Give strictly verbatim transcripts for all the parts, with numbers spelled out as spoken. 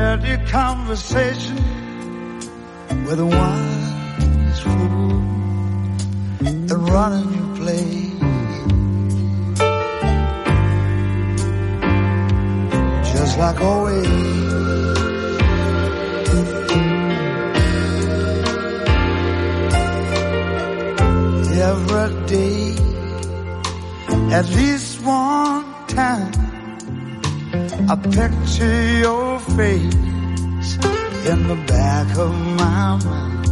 dirty conversation where the wine is full and running your place. Just like always, every day, at least one time, I picture your face in the back of my mind,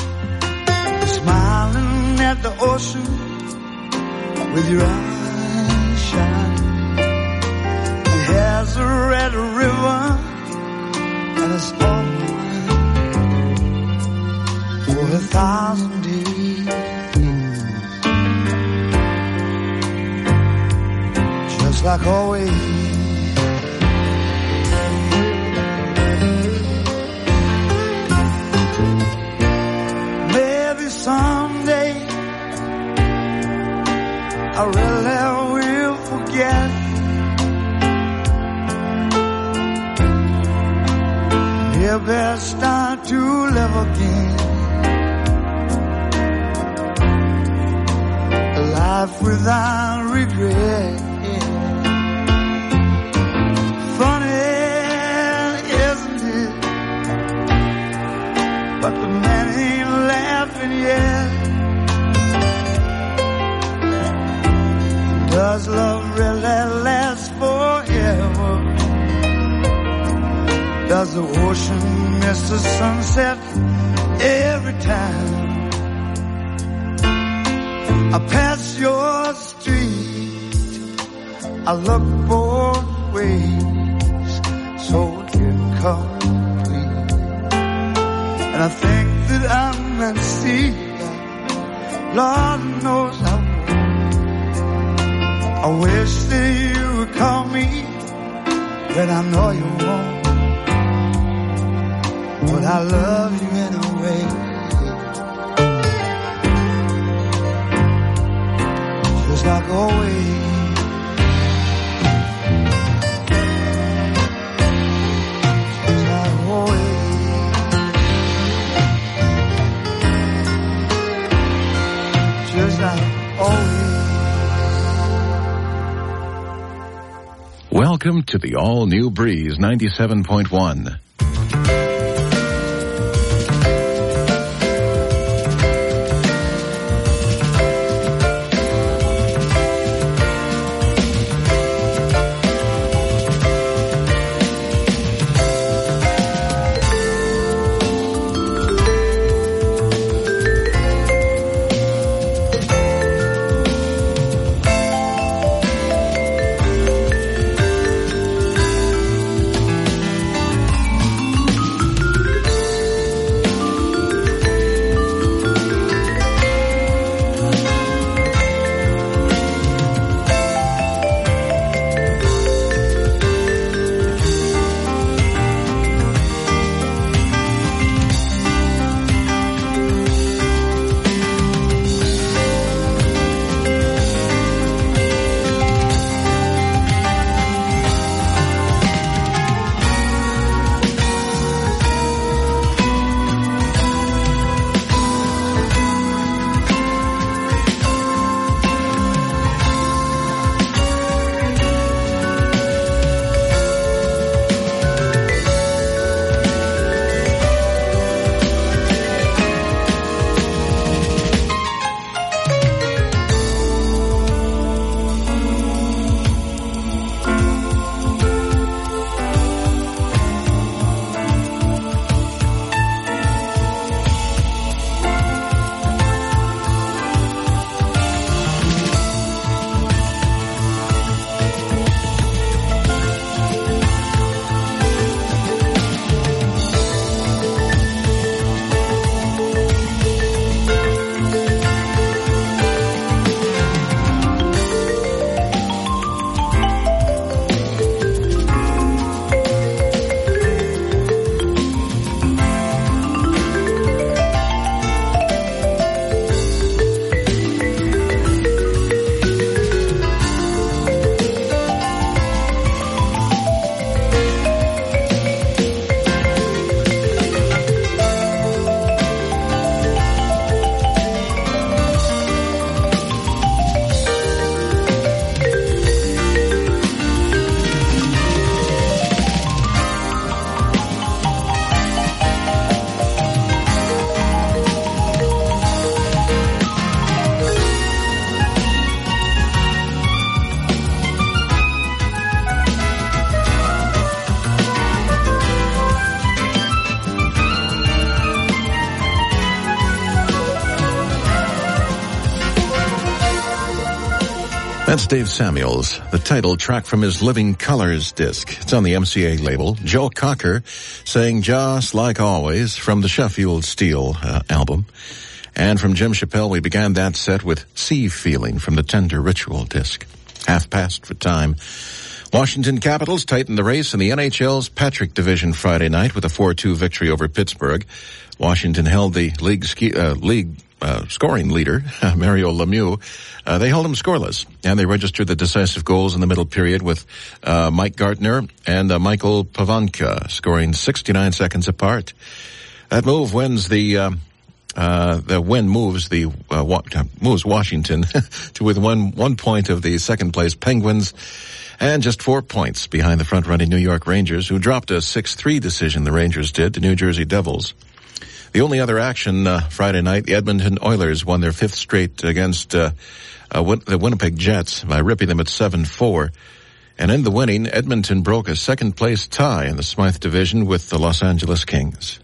smiling at the ocean with your eyes shining. Your hair's a red river and it's all mine for a thousand days, just like always. Someday I really will forget. Maybe I'll start to live again, a life without regret. Funny, isn't it? But the man ain't laughing yet. Does love really last forever? Does the ocean miss the sunset every time I pass your street? I look both ways, so incomplete, and I think that I'm meant to see. Lord knows I would. I wish that you would call me when I know you won't, but I love you anyway. Just like always. Just like always. Just like always. Welcome to the all-new Breeze ninety-seven point one. That's Dave Samuels, the title track from his Living Colors disc. It's on the M C A label. Joe Cocker sang Just Like Always from the Sheffield Steel uh, album. And from Jim Chappelle, we began that set with Sea Feeling from the Tender Ritual disc. Half past for time. Washington Capitals tightened the race in the N H L's Patrick Division Friday night with a four two victory over Pittsburgh. Washington held the league ski, uh, league uh, scoring leader, Mario Lemieux. Uh, they held him scoreless, and they registered the decisive goals in the middle period with uh, Mike Gartner and uh, Michael Pavanka scoring sixty-nine seconds apart. That move wins the uh, uh, the win moves the uh, wa- moves Washington to with one one point of the second place Penguins. And just four points behind the front-running New York Rangers, who dropped a six three decision, the Rangers did, to New Jersey Devils. The only other action uh, Friday night, the Edmonton Oilers won their fifth straight against uh, uh, Win- the Winnipeg Jets by ripping them at seven four. And in the winning, Edmonton broke a second-place tie in the Smythe Division with the Los Angeles Kings.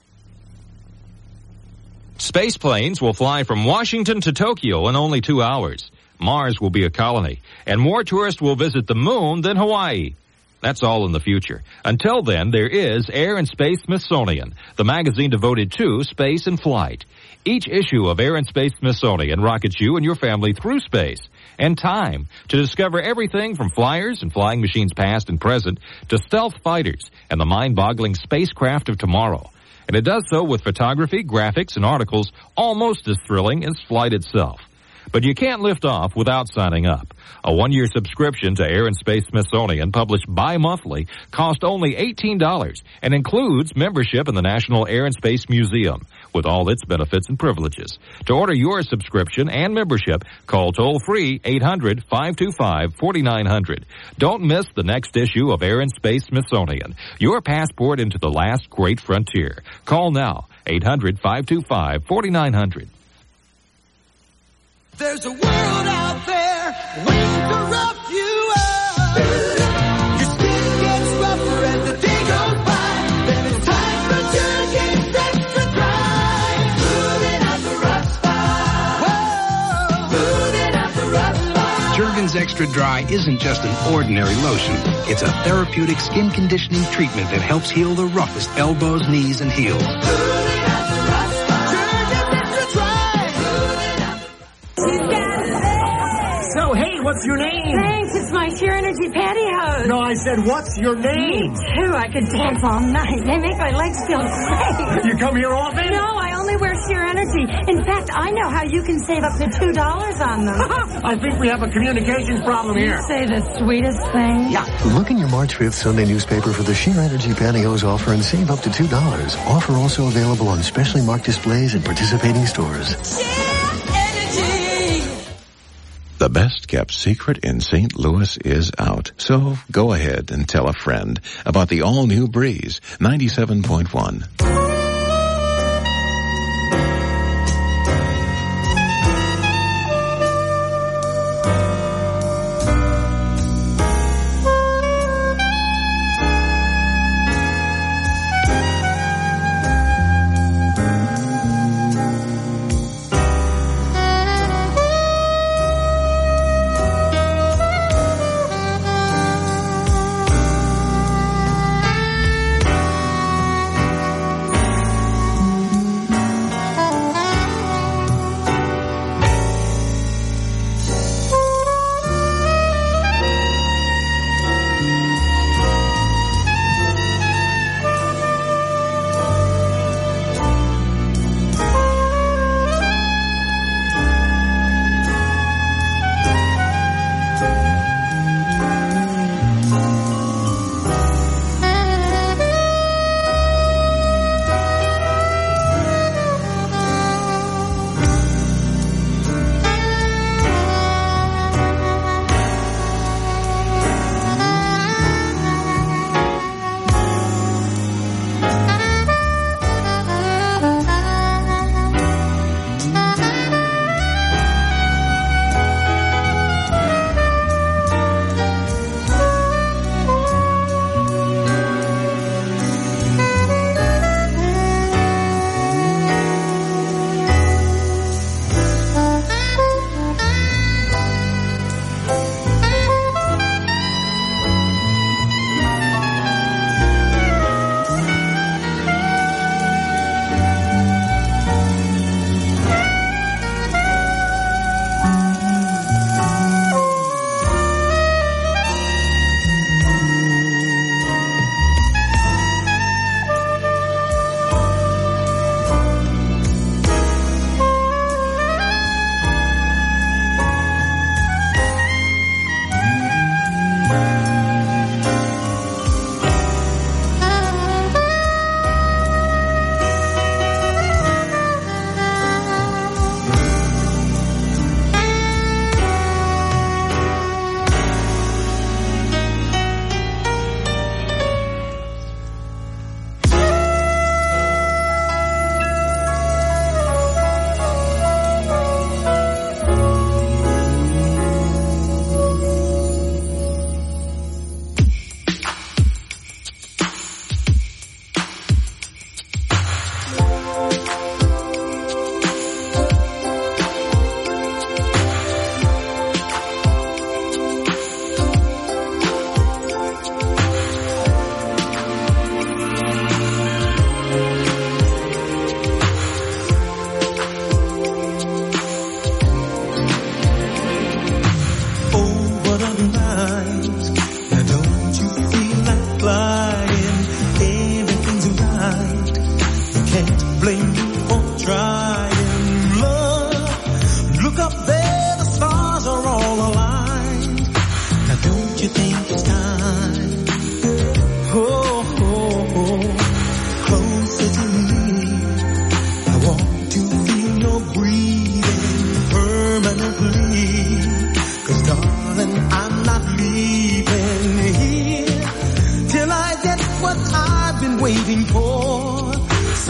Space planes will fly from Washington to Tokyo in only two hours. Mars will be a colony, and more tourists will visit the moon than Hawaii. That's all in the future. Until then, there is Air and Space Smithsonian, the magazine devoted to space and flight. Each issue of Air and Space Smithsonian rockets you and your family through space and time to discover everything from flyers and flying machines past and present to stealth fighters and the mind-boggling spacecraft of tomorrow. And it does so with photography, graphics, and articles almost as thrilling as flight itself. But you can't lift off without signing up. A one-year subscription to Air and Space Smithsonian, published bi-monthly, costs only eighteen dollars and includes membership in the National Air and Space Museum with all its benefits and privileges. To order your subscription and membership, call toll-free eight hundred, five two five, four nine zero zero. Don't miss the next issue of Air and Space Smithsonian, your passport into the last great frontier. Call now, eight hundred, five two five, four nine zero zero. There's a world out there waiting to rough you up. Your skin gets rougher and the day goes by. Then it's time for Jergens Extra Dry. Moving out the rough spot. Whoa, moving out the rough spot. Jergens Extra Dry isn't just an ordinary lotion. It's a therapeutic skin conditioning treatment that helps heal the roughest elbows, knees, and heels. Moving out the rough spot. Jergens Extra Dry. So, hey, what's your name? Thanks, it's my Sheer Energy pantyhose. No, I said, what's your name? Me too, I could dance all night. They make my legs feel great. You come here often? No, I only wear Sheer Energy. In fact, I know how you can save up to two dollars on them. I think we have a communications problem here. You say the sweetest thing. Yeah. Look in your March fifth Sunday newspaper for the Sheer Energy pantyhose offer and save up to two dollars. Offer also available on specially marked displays at participating stores. The best-kept secret in Saint Louis is out. So go ahead and tell a friend about the all-new Breeze ninety-seven point one.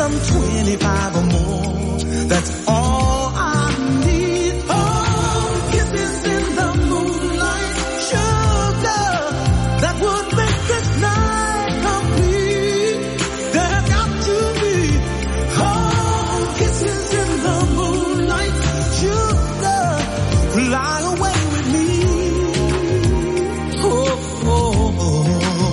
some twenty-five or more. That's all I need. Oh, kisses in the moonlight, sugar, that would make this night complete. There have got to be, oh, kisses in the moonlight, sugar, lie away with me. Oh, oh, oh.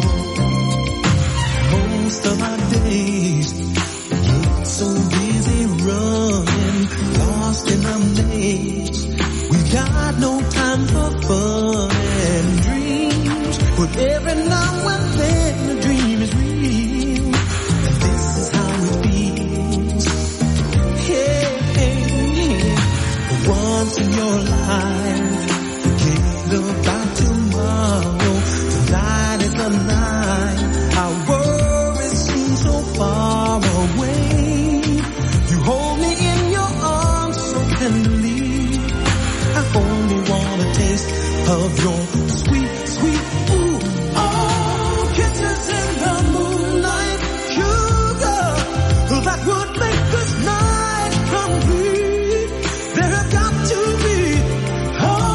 Most of our days get so busy running, lost in a maze. We got no time for fun and dreams, but every now and then a dream is real, and this is how it feels. Yeah, for once in your life, forget about tomorrow. Tonight is the night. Our worries seem so far away. You hold me in your arms so tenderly. I only want a taste of your sweet, sweet, ooh, oh, kisses in the moonlight, sugar, that would make this night complete. There have got to be, oh,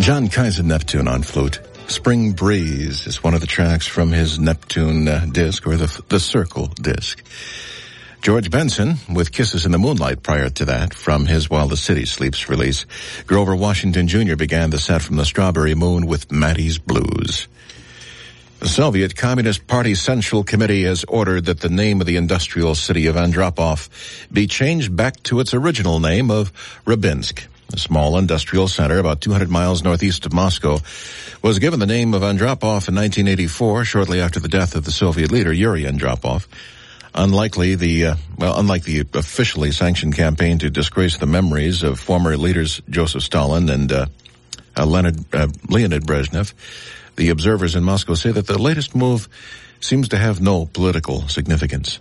John Kaiser Neptune on flute. Spring Breeze is one of the tracks from his Neptune uh, disc, or the, the Circle disc. George Benson with Kisses in the Moonlight prior to that from his While the City Sleeps release. Grover Washington Junior began the set from the Strawberry Moon with Maddie's Blues. The Soviet Communist Party Central Committee has ordered that the name of the industrial city of Andropov be changed back to its original name of Rybinsk. A small industrial center about two hundred miles northeast of Moscow was given the name of Andropov in nineteen eighty-four, shortly after the death of the Soviet leader Yuri Andropov. Unlikely the, uh, well, unlike the officially sanctioned campaign to disgrace the memories of former leaders Joseph Stalin and uh, uh, Leonid, uh, Leonid Brezhnev, the observers in Moscow say that the latest move seems to have no political significance.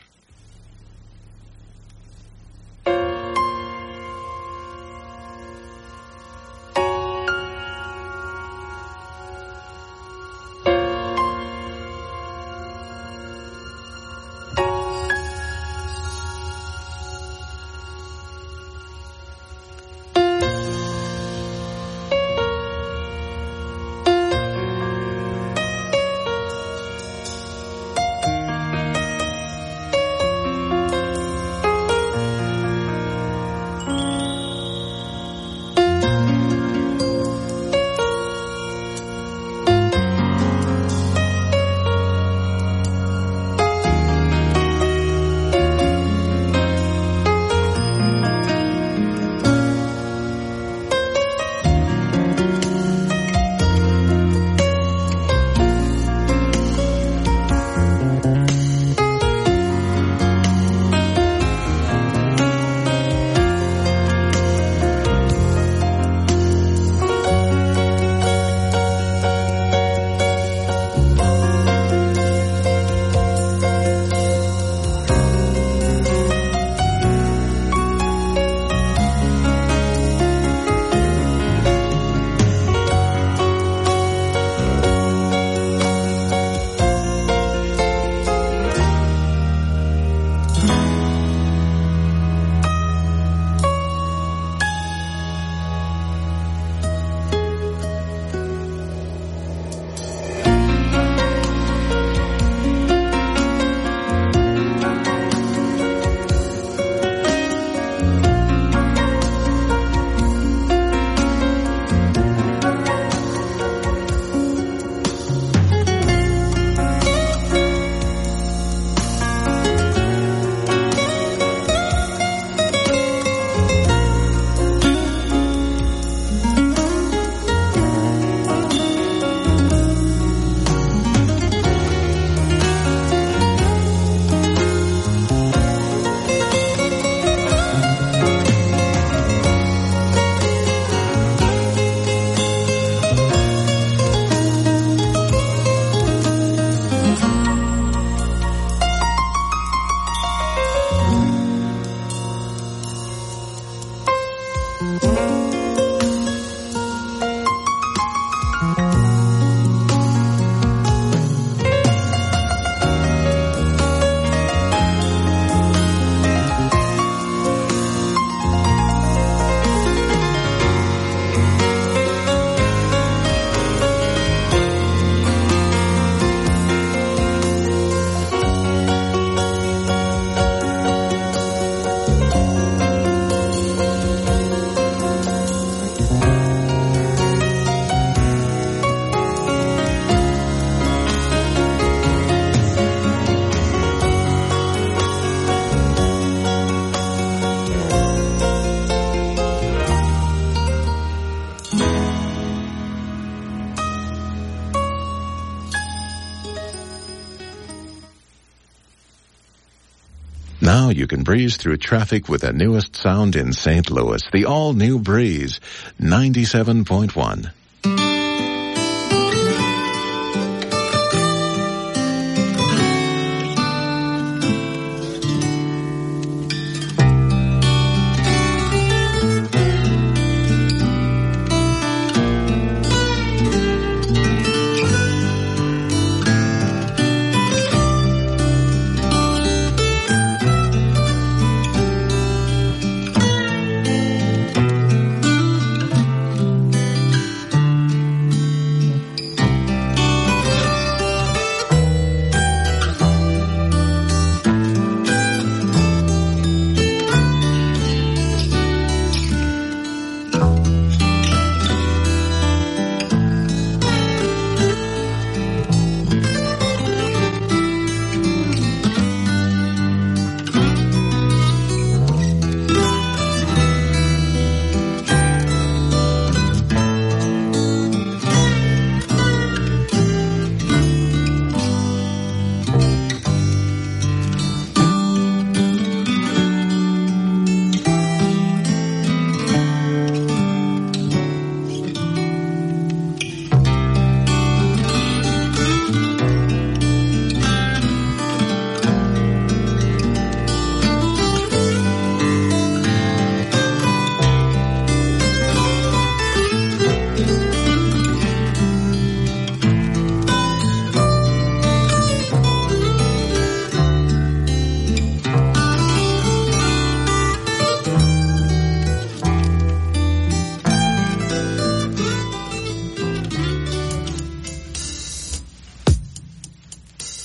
Now you can breeze through traffic with the newest sound in Saint Louis, the all-new Breeze, ninety-seven point one.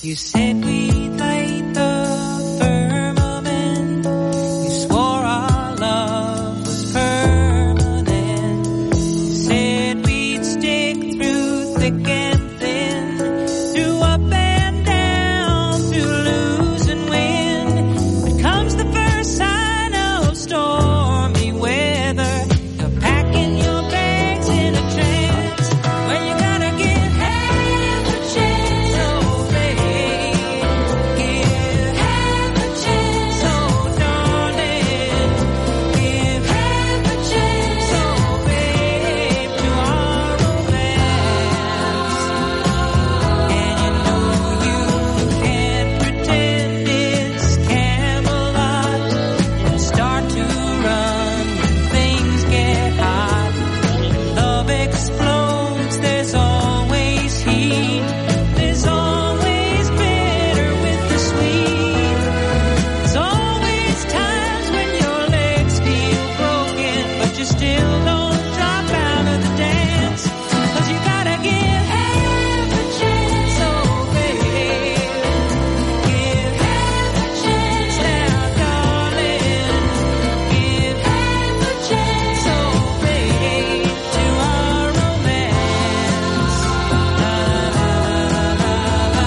You said we'd light the firmament. You swore our love was permanent. You said we'd stick through thick and thin, through up and down, through lose and win. But comes the first sign of stormy weather, you're packing your bags in a trance. Well, you gotta give half a chance, oh babe, give half a chance, oh darling, give half a chance, oh babe, to our romance. And you know you can't pretend it's Camelot and start to run when things get hot. Love explodes, there's always heat. There's always bitter with the sweet. There's always times when your legs feel broken, but you still don't drop out of the dance. 'Cause you gotta give half a chance, oh babe, give half a chance now, darling, give half a chance, oh babe, to our romance. La la la la la.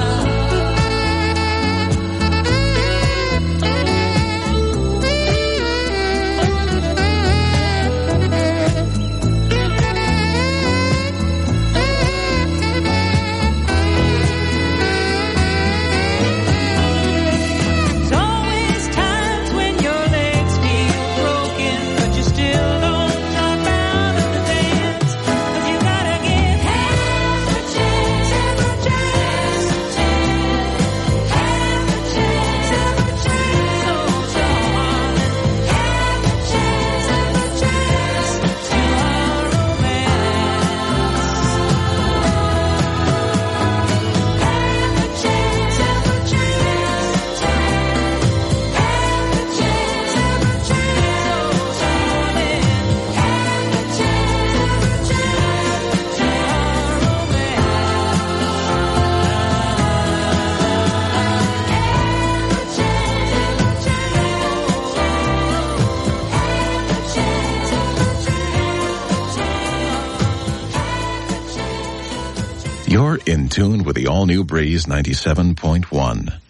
There's always times when your legs feel broken, but you still don't drop out of the dance. 'Cause you gotta give half a chance, half a chance, half a chance, half a chance, oh darling, half a chance, half a chance to our romance. Half a chance, half a chance, half a chance, half a chance, oh darling, half a chance, half a chance to our You're in tune with the all-new Breeze ninety-seven point one.